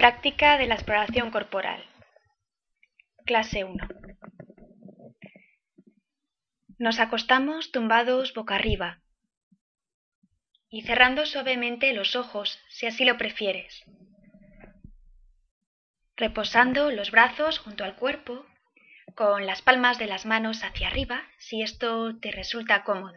Práctica de la exploración corporal. Clase 1. Nos acostamos tumbados boca arriba y cerrando suavemente los ojos, si así lo prefieres. Reposando los brazos junto al cuerpo, con las palmas de las manos hacia arriba, si esto te resulta cómodo.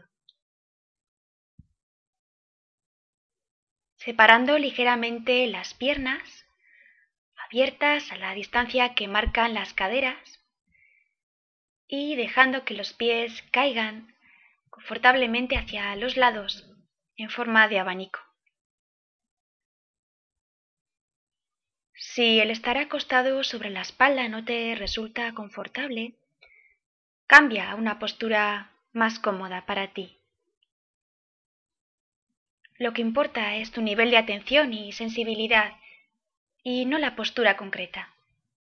Separando ligeramente las piernas, abiertas a la distancia que marcan las caderas, y dejando que los pies caigan confortablemente hacia los lados en forma de abanico. Si el estar acostado sobre la espalda no te resulta confortable, cambia a una postura más cómoda para ti. Lo que importa es tu nivel de atención y sensibilidad, y no la postura concreta.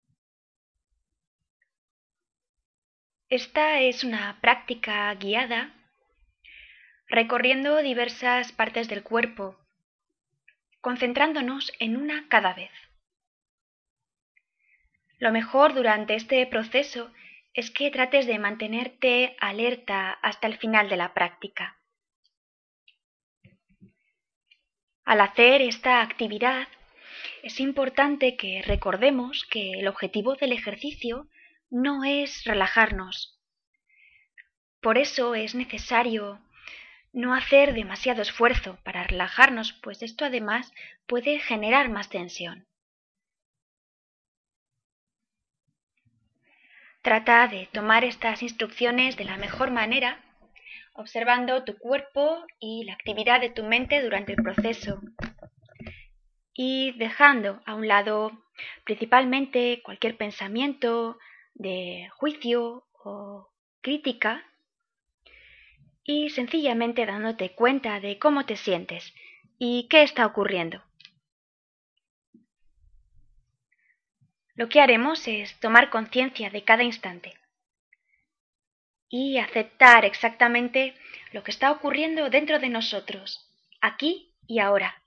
Esta es una práctica guiada, recorriendo diversas partes del cuerpo, concentrándonos en una cada vez. Lo mejor durante este proceso es que trates de mantenerte alerta hasta el final de la práctica. Al hacer esta actividad, es importante que recordemos que el objetivo del ejercicio no es relajarnos. Por eso es necesario no hacer demasiado esfuerzo para relajarnos, pues esto además puede generar más tensión. Trata de tomar estas instrucciones de la mejor manera, observando tu cuerpo y la actividad de tu mente durante el proceso, y dejando a un lado principalmente cualquier pensamiento de juicio o crítica, y sencillamente dándote cuenta de cómo te sientes y qué está ocurriendo. Lo que haremos es tomar conciencia de cada instante y aceptar exactamente lo que está ocurriendo dentro de nosotros, aquí y ahora,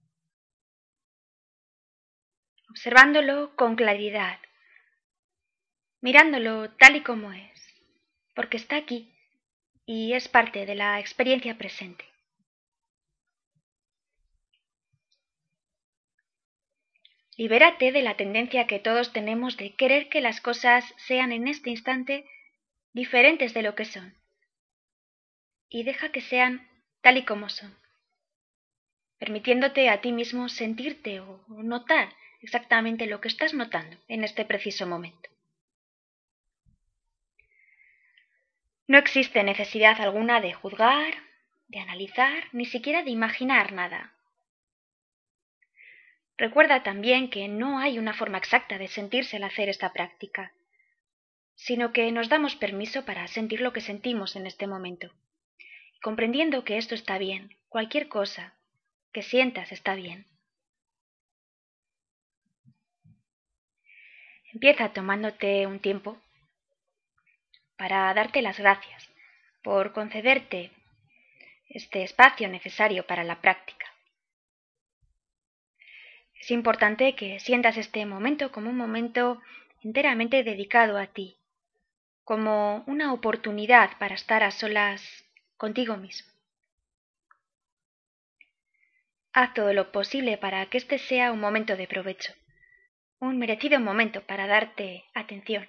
observándolo con claridad, mirándolo tal y como es, porque está aquí y es parte de la experiencia presente. Libérate de la tendencia que todos tenemos de querer que las cosas sean en este instante diferentes de lo que son, y deja que sean tal y como son, permitiéndote a ti mismo sentirte o notar exactamente lo que estás notando en este preciso momento. No existe necesidad alguna de juzgar, de analizar, ni siquiera de imaginar nada. Recuerda también que no hay una forma exacta de sentirse al hacer esta práctica, sino que nos damos permiso para sentir lo que sentimos en este momento, comprendiendo que esto está bien, cualquier cosa que sientas está bien. Empieza tomándote un tiempo para darte las gracias por concederte este espacio necesario para la práctica. Es importante que sientas este momento como un momento enteramente dedicado a ti, como una oportunidad para estar a solas contigo mismo. Haz todo lo posible para que este sea un momento de provecho, un merecido momento para darte atención.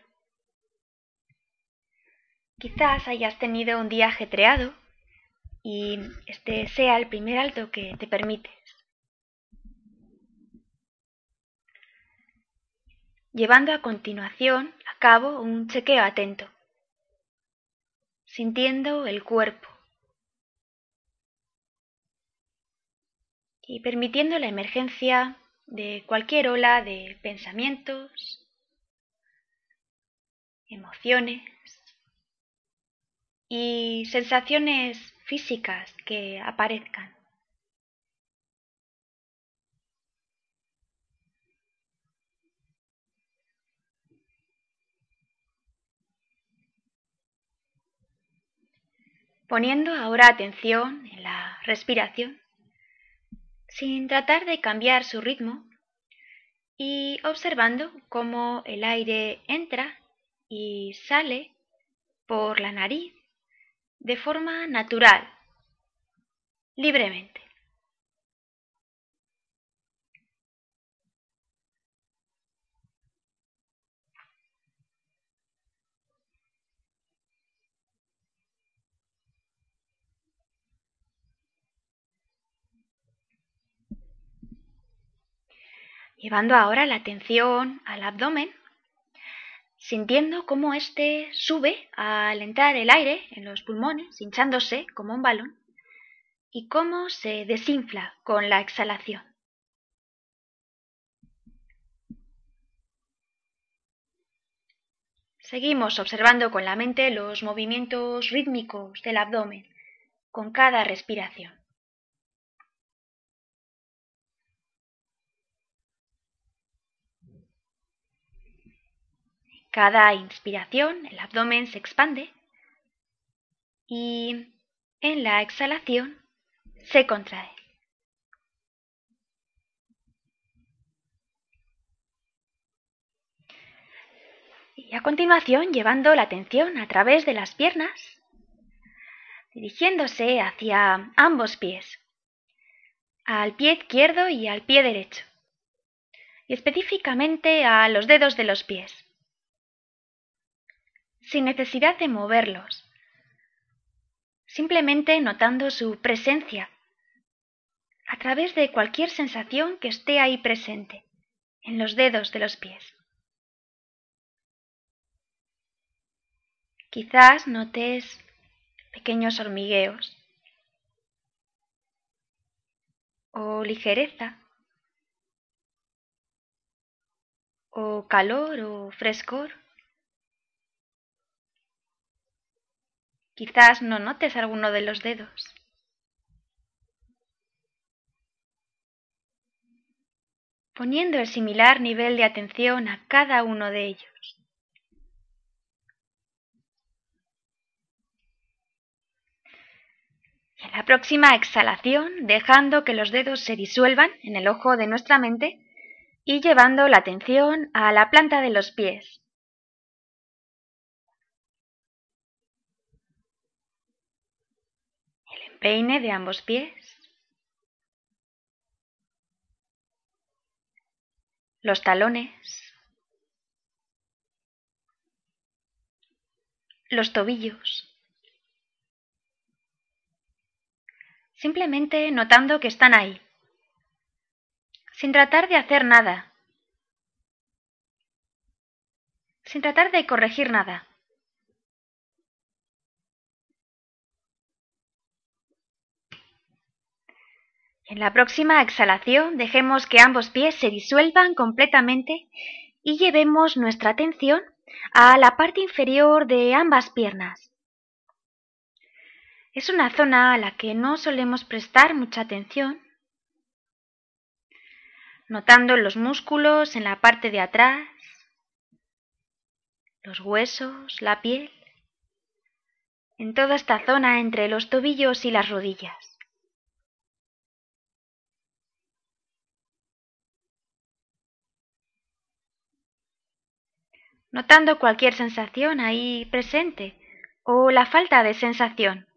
Quizás hayas tenido un día ajetreado y este sea el primer alto que te permites. Llevando a continuación a cabo un chequeo atento, sintiendo el cuerpo y permitiendo la emergencia de cualquier ola de pensamientos, emociones y sensaciones físicas que aparezcan. Poniendo ahora atención en la respiración, sin tratar de cambiar su ritmo, y observando cómo el aire entra y sale por la nariz de forma natural, libremente. Llevando ahora la atención al abdomen, sintiendo cómo éste sube al entrar el aire en los pulmones, hinchándose como un balón, y cómo se desinfla con la exhalación. Seguimos observando con la mente los movimientos rítmicos del abdomen con cada respiración. Cada inspiración el abdomen se expande y en la exhalación se contrae. Y a continuación, llevando la atención a través de las piernas, dirigiéndose hacia ambos pies, al pie izquierdo y al pie derecho, y específicamente a los dedos de los pies, sin necesidad de moverlos, simplemente notando su presencia a través de cualquier sensación que esté ahí presente en los dedos de los pies. Quizás notes pequeños hormigueos o ligereza o calor o frescor. Quizás no notes alguno de los dedos. Poniendo el similar nivel de atención a cada uno de ellos. Y en la próxima exhalación, dejando que los dedos se disuelvan en el ojo de nuestra mente y llevando la atención a la planta de los pies. El empeine de ambos pies. Los talones. Los tobillos. Simplemente notando que están ahí, sin tratar de hacer nada, sin tratar de corregir nada. En la próxima exhalación dejemos que ambos pies se disuelvan completamente y llevemos nuestra atención a la parte inferior de ambas piernas. Es una zona a la que no solemos prestar mucha atención, notando los músculos en la parte de atrás, los huesos, la piel, en toda esta zona entre los tobillos y las rodillas. Notando cualquier sensación ahí presente o la falta de sensación.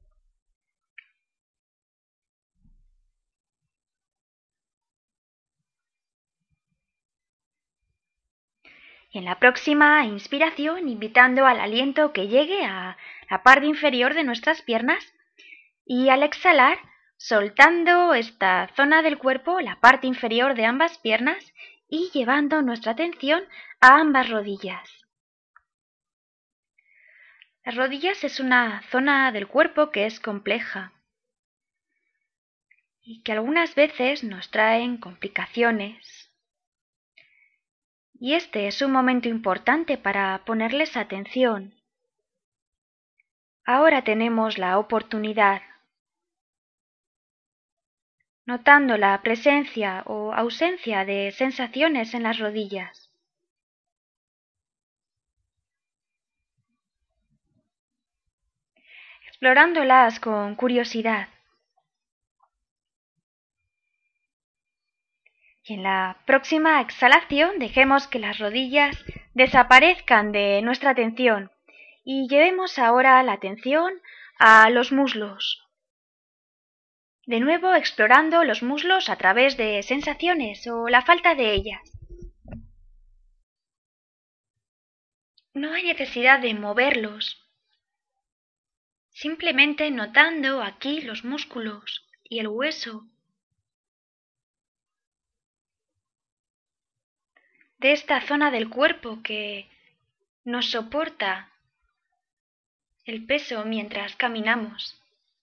Y en la próxima inspiración, invitando al aliento que llegue a la parte inferior de nuestras piernas y al exhalar, soltando esta zona del cuerpo, la parte inferior de ambas piernas y llevando nuestra atención a ambas rodillas. Las rodillas es una zona del cuerpo que es compleja y que algunas veces nos traen complicaciones. Y este es un momento importante para ponerles atención. Ahora tenemos la oportunidad, notando la presencia o ausencia de sensaciones en las rodillas. Explorándolas con curiosidad. Y en la próxima exhalación dejemos que las rodillas desaparezcan de nuestra atención y llevemos ahora la atención a los muslos. De nuevo explorando los muslos a través de sensaciones o la falta de ellas. No hay necesidad de moverlos, simplemente notando aquí los músculos y el hueso de esta zona del cuerpo que nos soporta el peso mientras caminamos.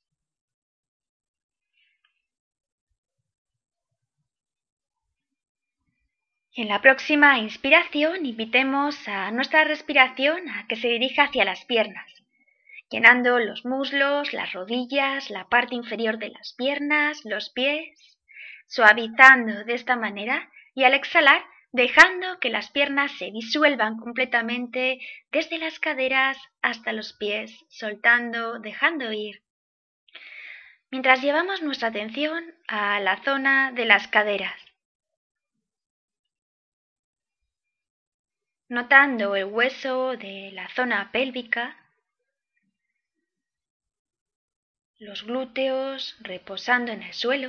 Y en la próxima inspiración invitemos a nuestra respiración a que se dirija hacia las piernas, llenando los muslos, las rodillas, la parte inferior de las piernas, los pies, suavizando de esta manera y al exhalar dejando que las piernas se disuelvan completamente desde las caderas hasta los pies, soltando, dejando ir. Mientras llevamos nuestra atención a la zona de las caderas, notando el hueso de la zona pélvica, los glúteos reposando en el suelo,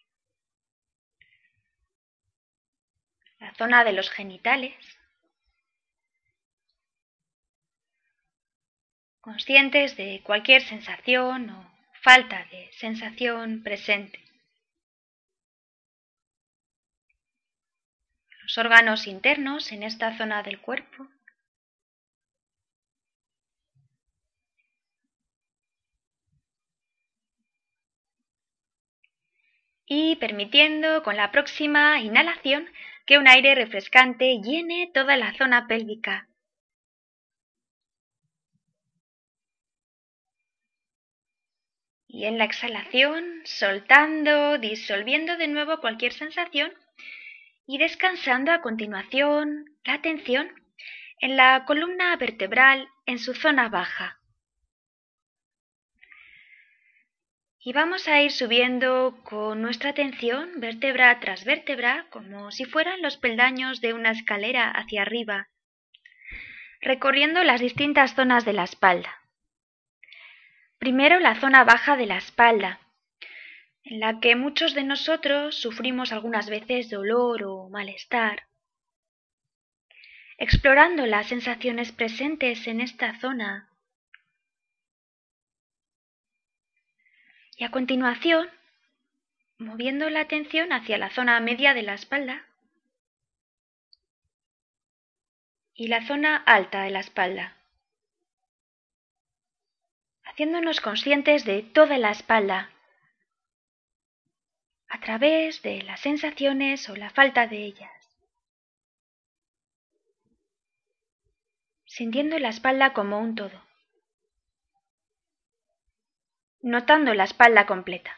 la zona de los genitales, conscientes de cualquier sensación o falta de sensación presente. Los órganos internos en esta zona del cuerpo. Y permitiendo con la próxima inhalación que un aire refrescante llene toda la zona pélvica. Y en la exhalación, soltando, disolviendo de nuevo cualquier sensación y descansando a continuación la atención en la columna vertebral en su zona baja. Y vamos a ir subiendo con nuestra atención vértebra tras vértebra como si fueran los peldaños de una escalera hacia arriba, recorriendo las distintas zonas de la espalda. Primero la zona baja de la espalda, en la que muchos de nosotros sufrimos algunas veces dolor o malestar. Explorando las sensaciones presentes en esta zona. Y a continuación, moviendo la atención hacia la zona media de la espalda y la zona alta de la espalda, haciéndonos conscientes de toda la espalda, a través de las sensaciones o la falta de ellas. Sintiendo la espalda como un todo. Notando la espalda completa.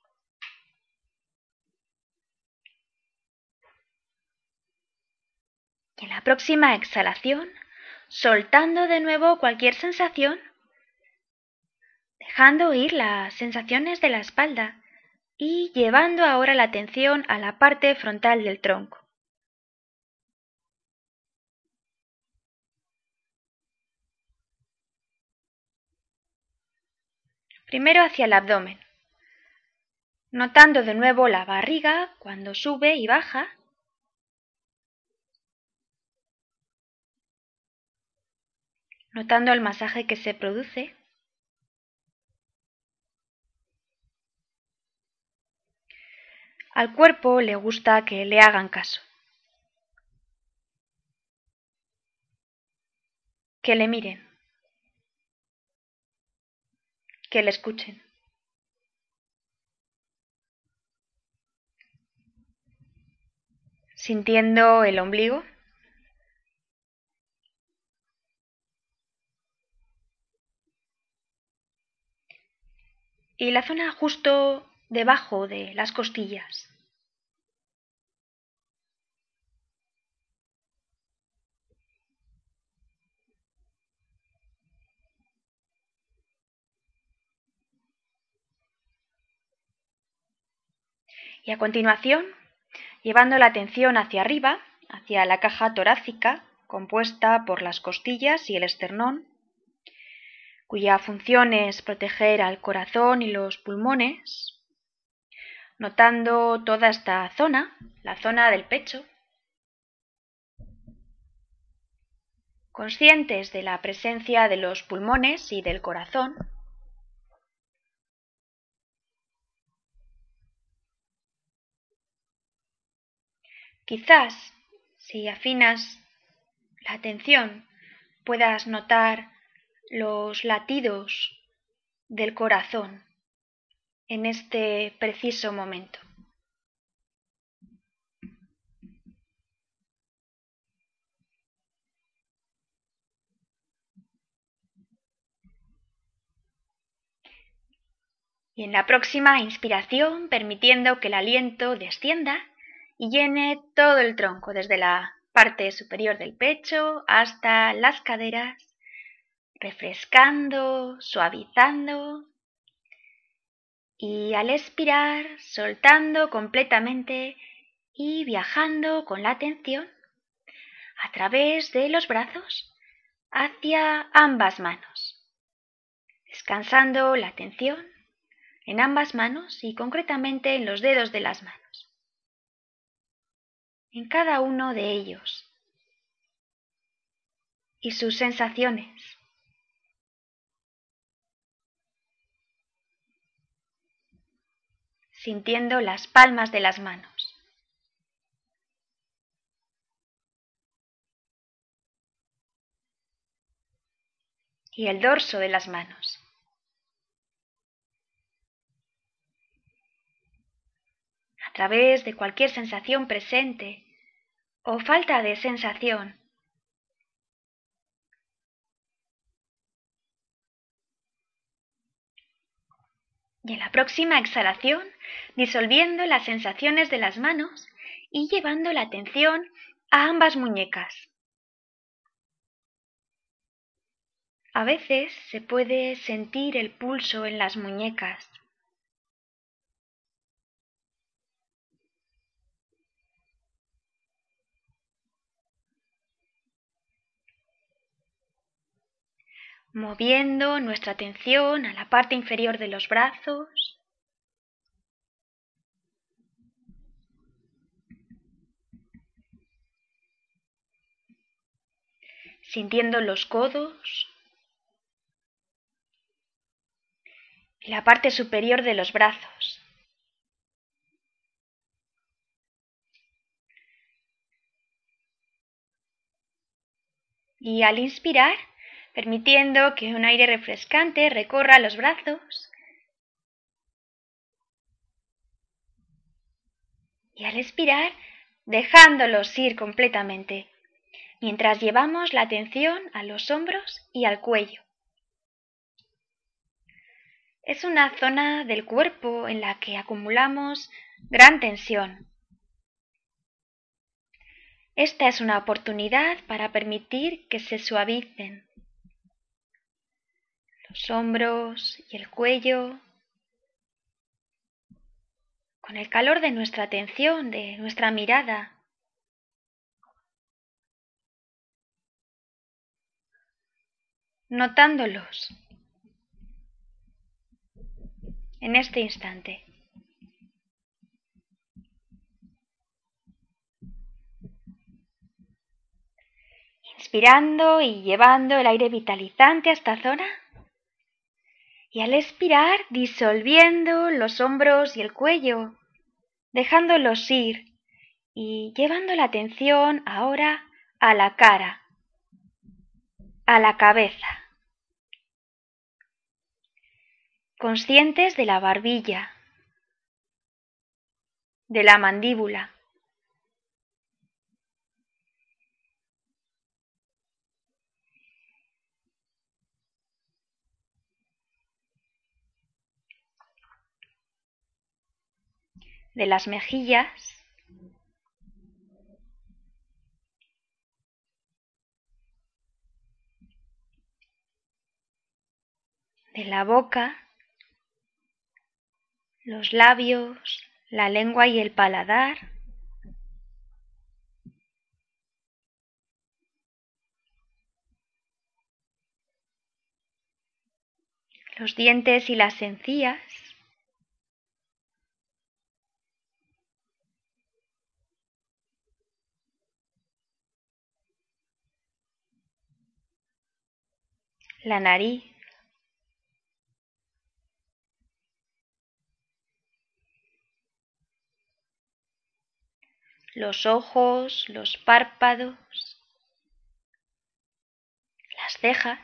Y en la próxima exhalación, soltando de nuevo cualquier sensación, dejando ir las sensaciones de la espalda y llevando ahora la atención a la parte frontal del tronco. Primero hacia el abdomen, notando de nuevo la barriga cuando sube y baja. Notando el masaje que se produce. Al cuerpo le gusta que le hagan caso. Que le miren. Que le escuchen. Sintiendo el ombligo. Y la zona justo debajo de las costillas. Y a continuación, llevando la atención hacia arriba, hacia la caja torácica, compuesta por las costillas y el esternón, cuya función es proteger al corazón y los pulmones, notando toda esta zona, la zona del pecho, conscientes de la presencia de los pulmones y del corazón. Quizás, si afinas la atención, puedas notar los latidos del corazón en este preciso momento. Y en la próxima inspiración, permitiendo que el aliento descienda y llene todo el tronco, desde la parte superior del pecho hasta las caderas, refrescando, suavizando, y al expirar, soltando completamente y viajando con la atención a través de los brazos hacia ambas manos, descansando la atención en ambas manos y concretamente en los dedos de las manos, en cada uno de ellos y sus sensaciones. Sintiendo las palmas de las manos. Y el dorso de las manos. A través de cualquier sensación presente o falta de sensación. Y en la próxima exhalación, disolviendo las sensaciones de las manos y llevando la atención a ambas muñecas. A veces se puede sentir el pulso en las muñecas. Moviendo nuestra atención a la parte inferior de los brazos, sintiendo los codos y la parte superior de los brazos. Y al inspirar, permitiendo que un aire refrescante recorra los brazos. Y al expirar, dejándolos ir completamente, mientras llevamos la atención a los hombros y al cuello. Es una zona del cuerpo en la que acumulamos gran tensión. Esta es una oportunidad para permitir que se suavicen los hombros y el cuello, con el calor de nuestra atención, de nuestra mirada. Notándolos en este instante. Inspirando y llevando el aire vitalizante a esta zona. Y al expirar, disolviendo los hombros y el cuello, dejándolos ir y llevando la atención ahora a la cara, a la cabeza. Conscientes de la barbilla, de la mandíbula. De las mejillas, de la boca, los labios, la lengua y el paladar, los dientes y las encías, la nariz, los ojos, los párpados, las cejas,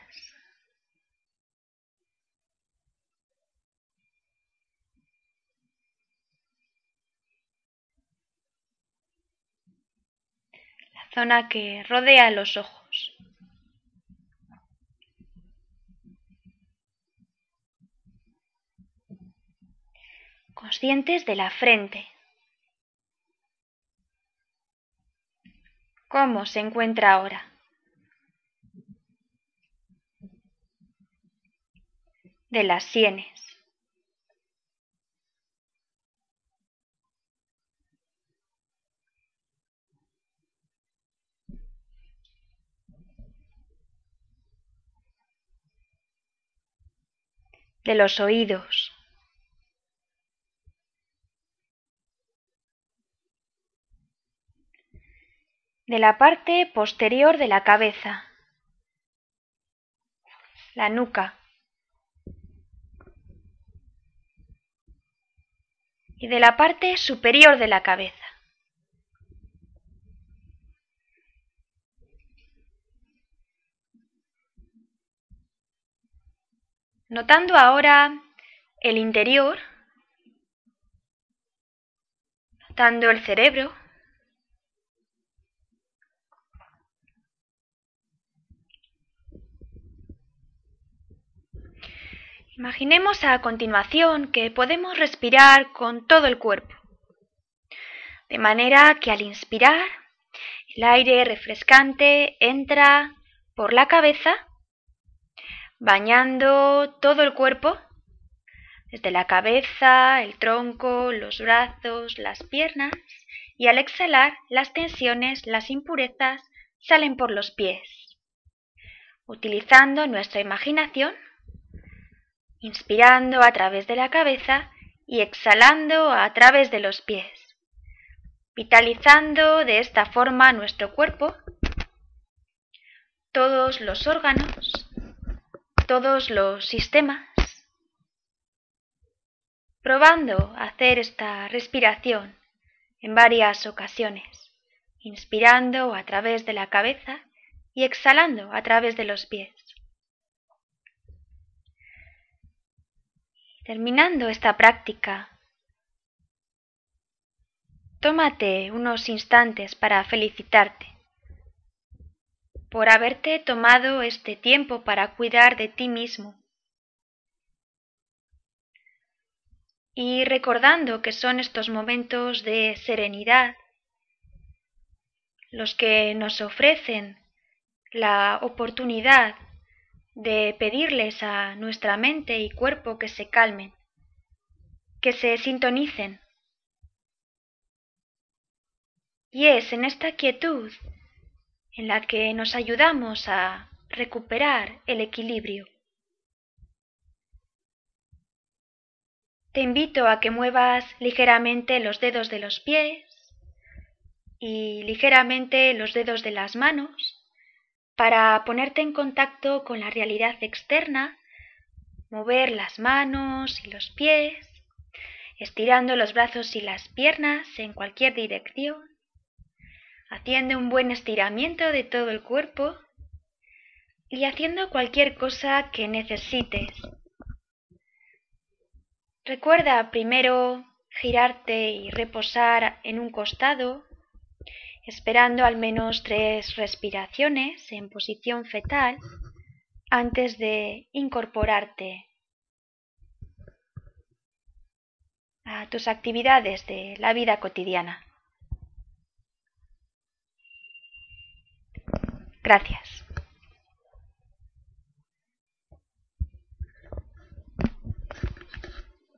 la zona que rodea los ojos. Conscientes de la frente. ¿Cómo se encuentra ahora? De las sienes. De los oídos. De la parte posterior de la cabeza, la nuca, y de la parte superior de la cabeza. Notando ahora el interior, notando el cerebro, imaginemos a continuación que podemos respirar con todo el cuerpo, de manera que al inspirar, el aire refrescante entra por la cabeza, bañando todo el cuerpo, desde la cabeza, el tronco, los brazos, las piernas, y al exhalar, las tensiones, las impurezas salen por los pies. Utilizando nuestra imaginación, inspirando a través de la cabeza y exhalando a través de los pies, vitalizando de esta forma nuestro cuerpo, todos los órganos, todos los sistemas, probando hacer esta respiración en varias ocasiones, inspirando a través de la cabeza y exhalando a través de los pies. Terminando esta práctica, tómate unos instantes para felicitarte por haberte tomado este tiempo para cuidar de ti mismo y recordando que son estos momentos de serenidad los que nos ofrecen la oportunidad de pedirles a nuestra mente y cuerpo que se calmen, que se sintonicen. Y es en esta quietud en la que nos ayudamos a recuperar el equilibrio. Te invito a que muevas ligeramente los dedos de los pies y ligeramente los dedos de las manos para ponerte en contacto con la realidad externa, mover las manos y los pies, estirando los brazos y las piernas en cualquier dirección, haciendo un buen estiramiento de todo el cuerpo y haciendo cualquier cosa que necesites. Recuerda primero girarte y reposar en un costado, esperando al menos 3 respiraciones en posición fetal antes de incorporarte a tus actividades de la vida cotidiana. Gracias.